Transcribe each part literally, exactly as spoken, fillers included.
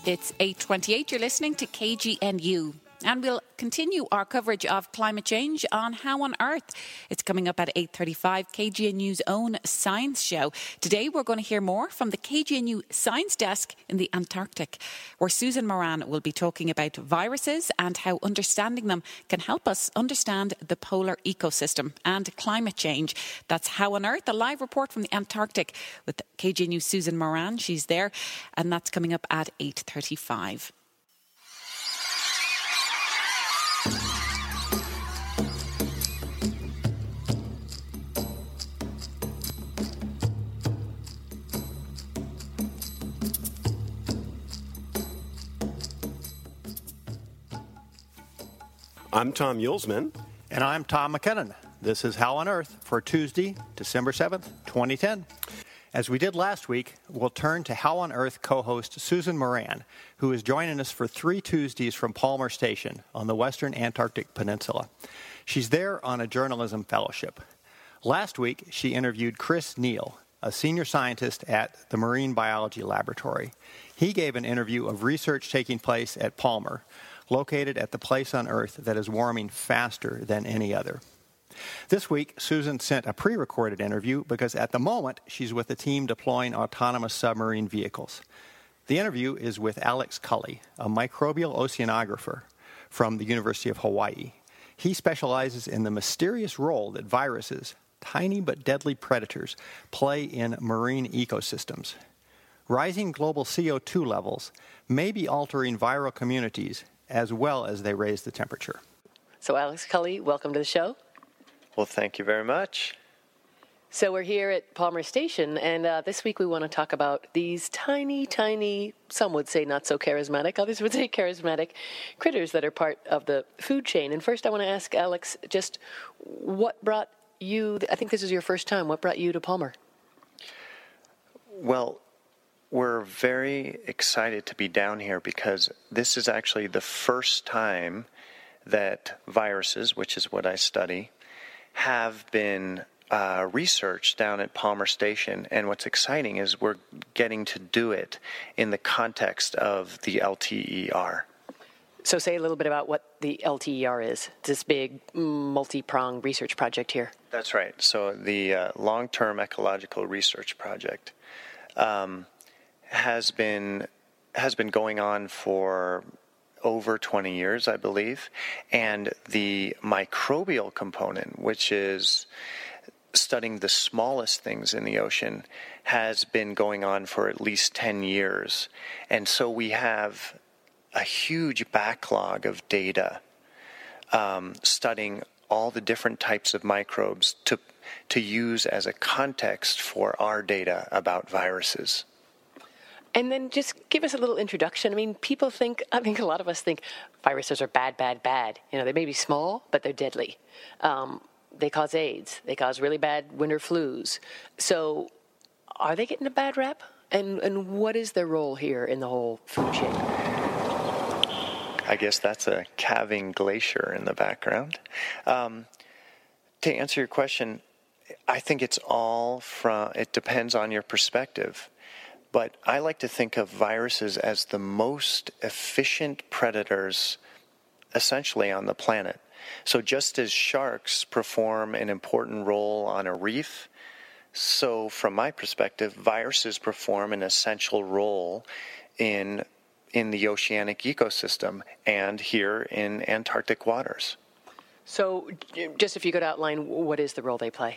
It's eight twenty-eight. You're listening to K G N U. And we'll continue our coverage of climate change on How on Earth. It's coming up at eight thirty-five, K G N U's own science show. Today we're going to hear more from the K G N U Science Desk in the Antarctic, where Susan Moran will be talking about viruses and how understanding them can help us understand the polar ecosystem and climate change. That's How on Earth, a live report from the Antarctic with K G N U's Susan Moran. She's there, and that's coming up at eight thirty-five. I'm Tom Yulesman. And I'm Tom McKinnon. This is How on Earth for Tuesday, December seventh, twenty ten. As we did last week, we'll turn to How on Earth co-host Susan Moran, who is joining us for three Tuesdays from Palmer Station on the western Antarctic Peninsula. She's there on a journalism fellowship. Last week, she interviewed Chris Neal, a senior scientist at the Marine Biology Laboratory. He gave an interview of research taking place at Palmer, located at the place on Earth that is warming faster than any other. This week, Susan sent a pre-recorded interview because at the moment, she's with a team deploying autonomous submarine vehicles. The interview is with Alex Cully, a microbial oceanographer from the University of Hawaii. He specializes in the mysterious role that viruses, tiny but deadly predators, play in marine ecosystems. Rising global C O two levels may be altering viral communities as well as they raise the temperature. So Alex Cully, welcome to the show. Well, thank you very much. So we're here at Palmer Station, and uh, this week we want to talk about these tiny, tiny, some would say not so charismatic, others would say charismatic critters that are part of the food chain. And first I want to ask Alex, just what brought you, I think this is your first time, what brought you to Palmer? Well, we're very excited to be down here because this is actually the first time that viruses, which is what I study, have been uh, researched down at Palmer Station. And what's exciting is we're getting to do it in the context of the L T E R. So say a little bit about what the L T E R is, this big multi-pronged research project here. That's right. So the uh, Long-Term Ecological Research Project um, has been has been going on for over twenty years, I believe, and the microbial component, which is studying the smallest things in the ocean, has been going on for at least ten years. And so we have a huge backlog of data um, studying all the different types of microbes to to use as a context for our data about viruses. And then just give us a little introduction. I mean, people think, I think a lot of us think viruses are bad, bad, bad. You know, they may be small, but they're deadly. Um, they cause AIDS. They cause really bad winter flus. So are they getting a bad rap? And and what is their role here in the whole food chain? I guess that's a calving glacier in the background. Um, to answer your question, I think it's all from, it depends on your perspective. But I like to think of viruses as the most efficient predators essentially on the planet. So just as sharks perform an important role on a reef, so from my perspective, viruses perform an essential role in in the oceanic ecosystem and here in Antarctic waters. So just if you could outline, what is the role they play?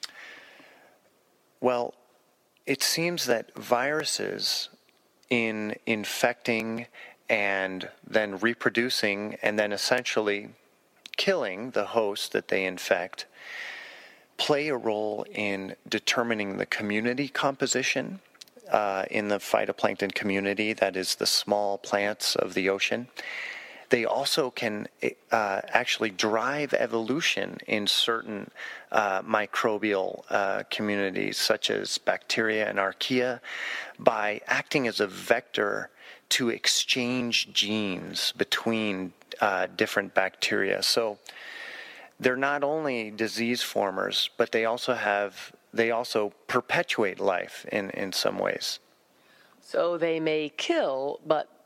Well, it seems that viruses, in infecting and then reproducing and then essentially killing the host that they infect, play a role in determining the community composition uh, in the phytoplankton community, that is the small plants of the ocean. They also can uh, actually drive evolution in certain uh, microbial uh, communities, such as bacteria and archaea, by acting as a vector to exchange genes between uh, different bacteria. So they're not only disease formers, but they also have they also perpetuate life in, in some ways. So they may kill, but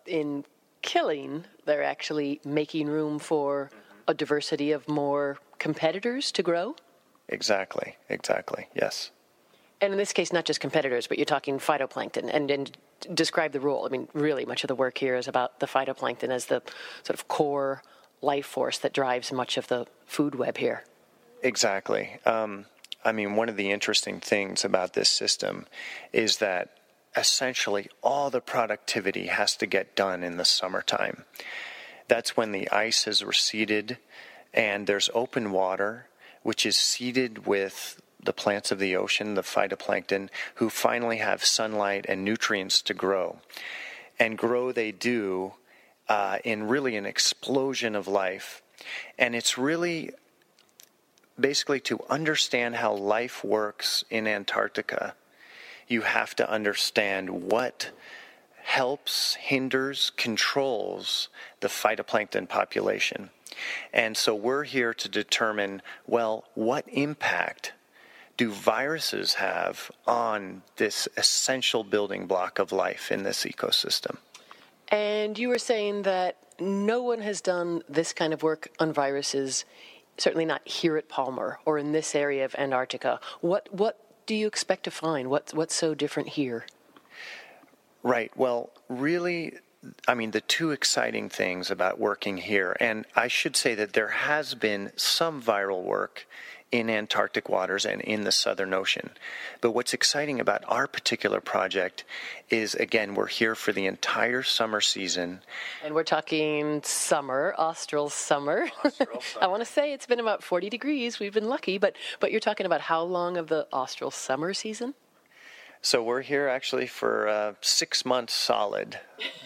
in killing, they're actually making room for a diversity of more competitors to grow? Exactly, exactly, yes. And in this case, not just competitors, but you're talking phytoplankton. And, and describe the role. I mean, really, much of the work here is about the phytoplankton as the sort of core life force that drives much of the food web here. Exactly. Um, I mean, one of the interesting things about this system is that essentially all the productivity has to get done in the summertime. That's when the ice has receded and there's open water, which is seeded with the plants of the ocean, the phytoplankton, who finally have sunlight and nutrients to grow. And grow they do uh, in really an explosion of life. And it's really basically to understand how life works in Antarctica, you have to understand what helps, hinders, controls the phytoplankton population. And so we're here to determine, well, what impact do viruses have on this essential building block of life in this ecosystem? And you were saying that no one has done this kind of work on viruses, certainly not here at Palmer or in this area of Antarctica. What what do you expect to find? What's, what's so different here? Right. Well, really, I mean, the two exciting things about working here, and I should say that there has been some viral work in Antarctic waters and in the Southern Ocean. But what's exciting about our particular project is, again, we're here for the entire summer season. And we're talking summer, austral summer. Austral summer. I want to say it's been about forty degrees. We've been lucky, but but you're talking about how long of the austral summer season? So we're here actually for uh, six months solid.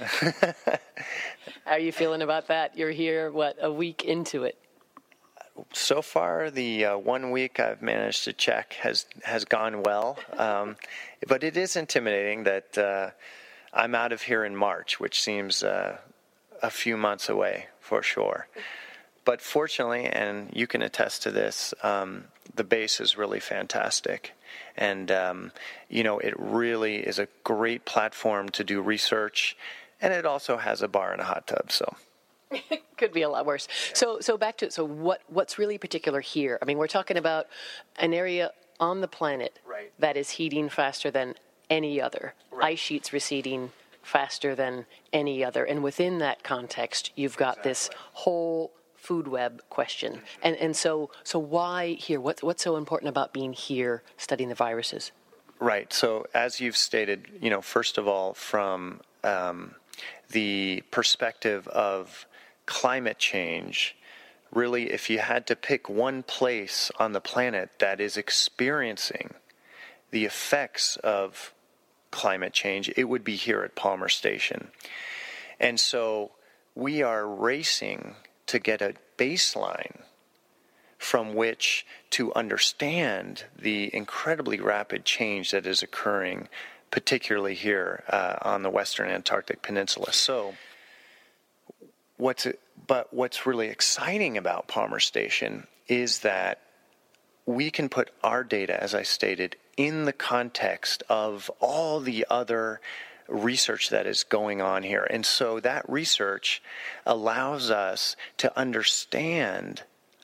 How are you feeling about that? You're here, what, a week into it? So far, the uh, one week I've managed to check has has gone well, um, but it is intimidating that uh, I'm out of here in March, which seems uh, a few months away for sure. But fortunately, and you can attest to this, um, the base is really fantastic. And, um, you know, it really is a great platform to do research, and it also has a bar and a hot tub, so... Could be a lot worse. So, so back to so what? What's really particular here? I mean, we're talking about an area on the planet right. that is heating faster than any other. Right. Ice sheets receding faster than any other, and within that context, you've got exactly. this whole food web question. Mm-hmm. And and so so why here? What what's so important about being here studying the viruses? Right. So as you've stated, you know, first of all, from um, the perspective of climate change, really, if you had to pick one place on the planet that is experiencing the effects of climate change, it would be here at Palmer Station. And so we are racing to get a baseline from which to understand the incredibly rapid change that is occurring, particularly here uh, on the Western Antarctic Peninsula. So What's but what's really exciting about Palmer Station is that we can put our data, as I stated, in the context of all the other research that is going on here. And so that research allows us to understand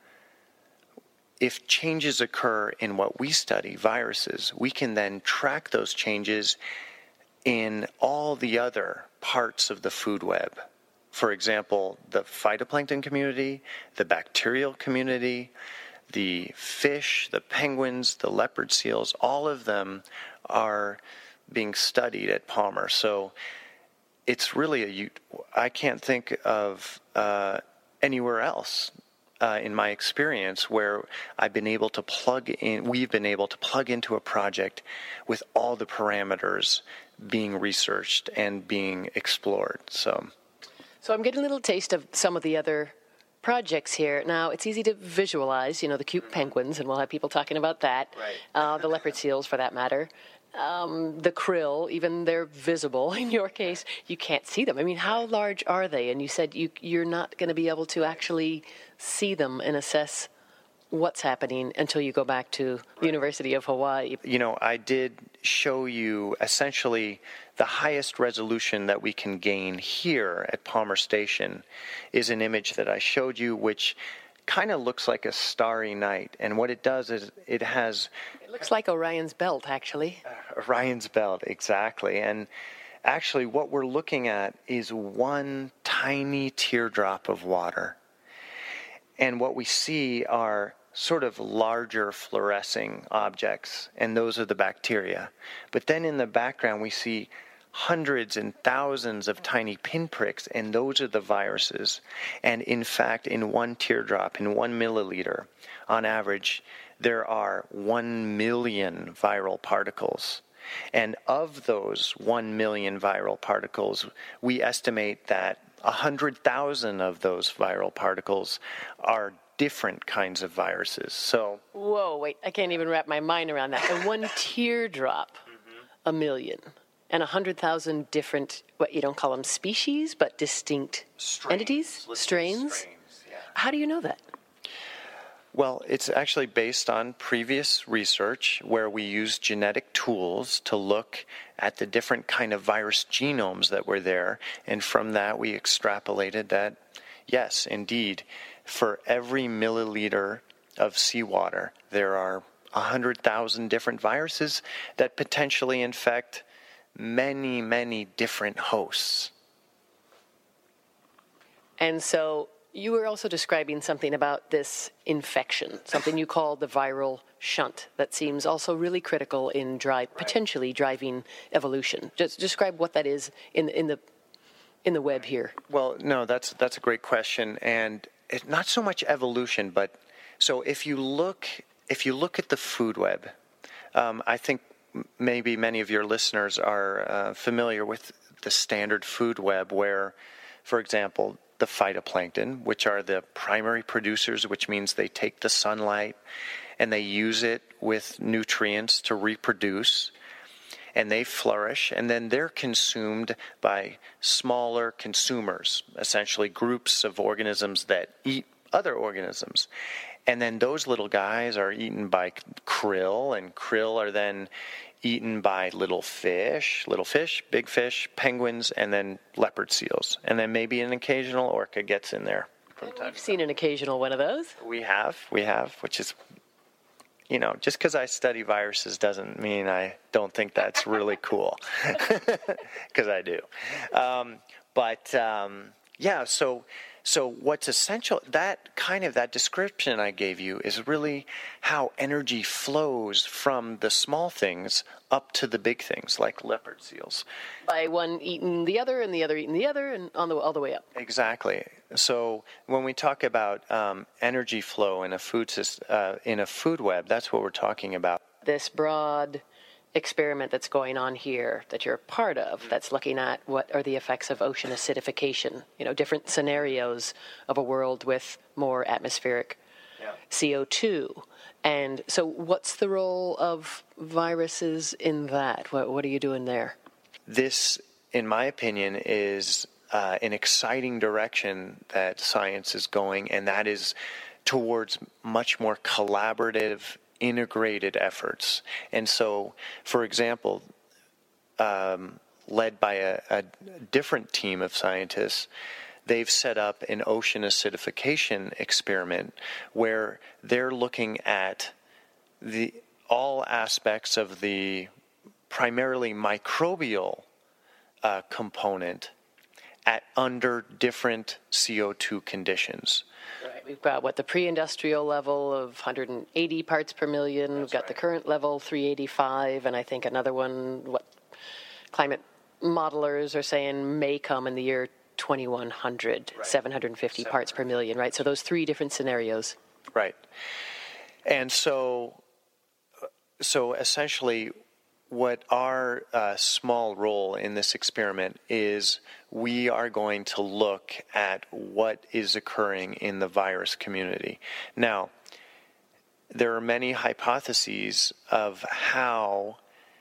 if changes occur in what we study, viruses, we can then track those changes in all the other parts of the food web. For example, the phytoplankton community, the bacterial community, the fish, the penguins, the leopard seals, all of them are being studied at Palmer. So it's really a, I can't think of uh, anywhere else uh, in my experience where I've been able to plug in, we've been able to plug into a project with all the parameters being researched and being explored. So. So I'm getting a little taste of some of the other projects here. Now, it's easy to visualize, you know, the cute penguins, and we'll have people talking about that. Right. Uh, the leopard seals, for that matter. Um, the krill, even they're visible. In your case, you can't see them. I mean, how large are they? And you said you, you're not going to be able to actually see them and assess what's happening until you go back to the University of Hawaii. You know, I did show you essentially the highest resolution that we can gain here at Palmer Station is an image that I showed you, which kind of looks like a starry night. And what it does is it has... It looks like Orion's belt, actually. Uh, Orion's belt, exactly. And actually what we're looking at is one tiny teardrop of water. And what we see are sort of larger fluorescing objects, and those are the bacteria. But then in the background we see hundreds and thousands of tiny pinpricks, and those are the viruses. And in fact, in one teardrop, in one milliliter, on average, there are one million viral particles. And of those one million viral particles, we estimate that one hundred thousand of those viral particles are different kinds of viruses. So, whoa, wait, I can't even wrap my mind around that. And one teardrop, mm-hmm. a million. And one hundred thousand different, what you don't call them species, but distinct strains, entities? Strains? strains yeah. How do you know that? Well, it's actually based on previous research where we used genetic tools to look at the different kind of virus genomes that were there. And from that, we extrapolated that, yes, indeed, for every milliliter of seawater, there are one hundred thousand different viruses that potentially infect many, many different hosts. And so you were also describing something about this infection, something you call the viral shunt, that seems also really critical in drive, right. potentially driving evolution. Just describe what that is in in the in the web here. Well, no, that's that's a great question, and it's not so much evolution, but so if you look if you look at the food web, um, I think maybe many of your listeners are uh, familiar with the standard food web, where, for example, the phytoplankton, which are the primary producers, which means they take the sunlight and they use it with nutrients to reproduce, and they flourish, and then they're consumed by smaller consumers, essentially groups of organisms that eat other organisms. And then those little guys are eaten by krill, and krill are then eaten by little fish, little fish, big fish, penguins, and then leopard seals. And then maybe an occasional orca gets in there. From time We've seen an occasional one of those. We have, we have, which is, you know, just because I study viruses doesn't mean I don't think that's really cool, because I do. Um, but, um, yeah, so... So what's essential, that kind of, that description I gave you is really how energy flows from the small things up to the big things, like leopard seals. By one eating the other and the other eating the other and on the all the way up. Exactly. So when we talk about um, energy flow in a food system, uh, in a food web, that's what we're talking about. This broad experiment that's going on here that you're a part of, that's looking at what are the effects of ocean acidification, you know, different scenarios of a world with more atmospheric yeah. C O two. And so what's the role of viruses in that? What, what are you doing there? This, in my opinion, is uh, an exciting direction that science is going, and that is towards much more collaborative, integrated efforts. And so, for example, um, led by a, a different team of scientists, they've set up an ocean acidification experiment where they're looking at the all aspects of the primarily microbial uh, component at under different C O two conditions. Right. We've got, what, the pre-industrial level of one hundred eighty parts per million. That's We've got right. the current level, three eighty-five, and I think another one, what climate modelers are saying may come in the year twenty-one hundred, right. seven hundred fifty parts per million, right? So those three different scenarios. Right. And so, so essentially, what our uh, small role in this experiment is, we are going to look at what is occurring in the virus community. Now, there are many hypotheses of how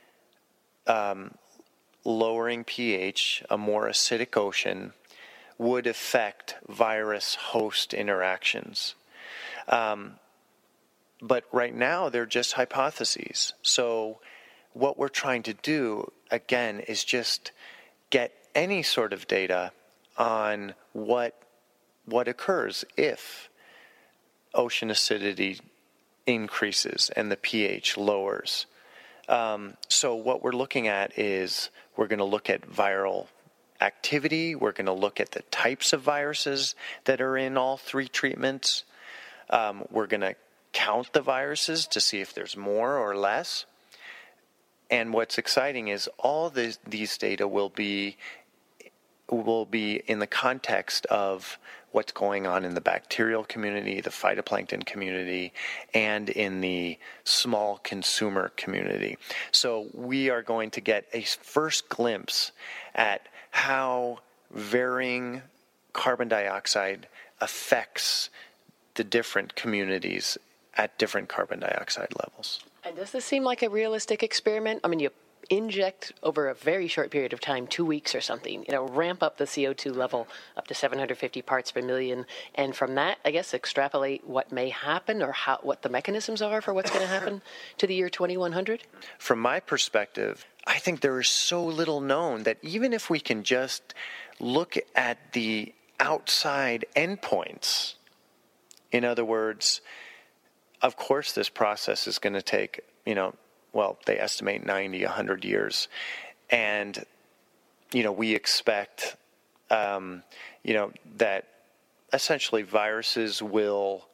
um, lowering pH, a more acidic ocean, would affect virus-host interactions. Um, but right now they're just hypotheses. So what we're trying to do, again, is just get any sort of data on what what occurs if ocean acidity increases and the pH lowers. Um, so what we're looking at is we're going to look at viral activity. We're going to look at the types of viruses that are in all three treatments. Um, we're going to count the viruses to see if there's more or less. And what's exciting is all this, these data will be will be in the context of what's going on in the bacterial community, the phytoplankton community, and in the small consumer community. So we are going to get a first glimpse at how varying carbon dioxide affects the different communities at different carbon dioxide levels. And does this seem like a realistic experiment? I mean, you inject over a very short period of time, two weeks or something, you know, ramp up the C O two level up to seven hundred fifty parts per million, and from that, I guess, extrapolate what may happen or how what the mechanisms are for what's going to happen to the year twenty-one hundred? From my perspective, I think there is so little known that even if we can just look at the outside endpoints, in other words, of course this process is going to take, you know, well, they estimate ninety, one hundred years. And, you know, we expect, um, you know, that essentially viruses will,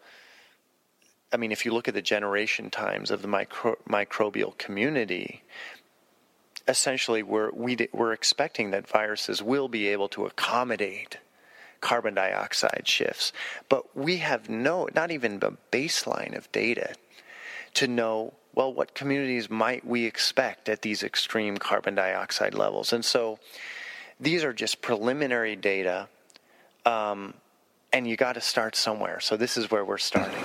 I mean, if you look at the generation times of the micro, microbial community, essentially we're, we, we're expecting that viruses will be able to accommodate carbon dioxide shifts. But we have no, not even a baseline of data to know, well, what communities might we expect at these extreme carbon dioxide levels? And so these are just preliminary data, um, and you got to start somewhere. So this is where we're starting.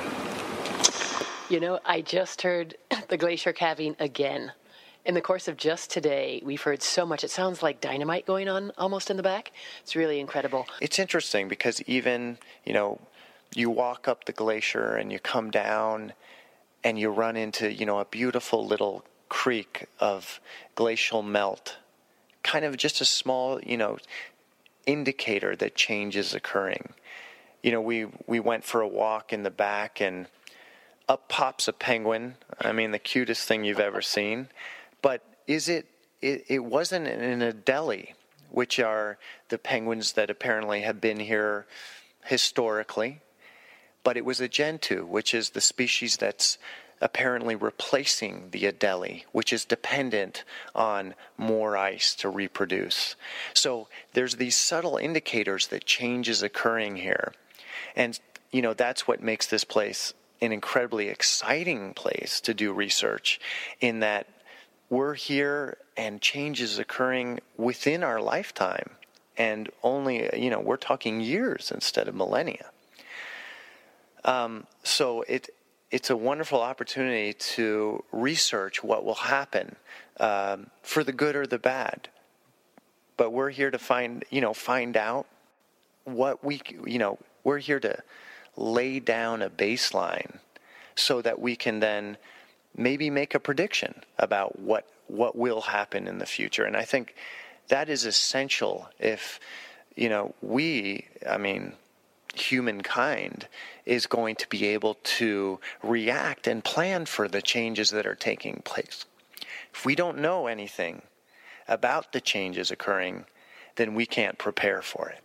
You know, I just heard the glacier calving again. In the course of just today, we've heard so much. It sounds like dynamite going on almost in the back. It's really incredible. It's interesting because even, you know, you walk up the glacier and you come down and you run into, you know, a beautiful little creek of glacial melt, kind of just a small, you know, indicator that change is occurring. You know, we, we went for a walk in the back and up pops a penguin. I mean, the cutest thing you've ever seen. But is it, it, it wasn't an Adelie, which are the penguins that apparently have been here historically. But it was a gentoo, which is the species that's apparently replacing the Adelie, which is dependent on more ice to reproduce. So there's these subtle indicators that change is occurring here. And, you know, that's what makes this place an incredibly exciting place to do research, in that we're here and change is occurring within our lifetime. And only, you know, we're talking years instead of millennia. Um, so it it's a wonderful opportunity to research what will happen, um, for the good or the bad. But we're here to find, you know, find out what we, you know, we're here to lay down a baseline so that we can then maybe make a prediction about what what will happen in the future. And I think that is essential if, you know, we, I mean, humankind is going to be able to react and plan for the changes that are taking place. If we don't know anything about the changes occurring, then we can't prepare for it.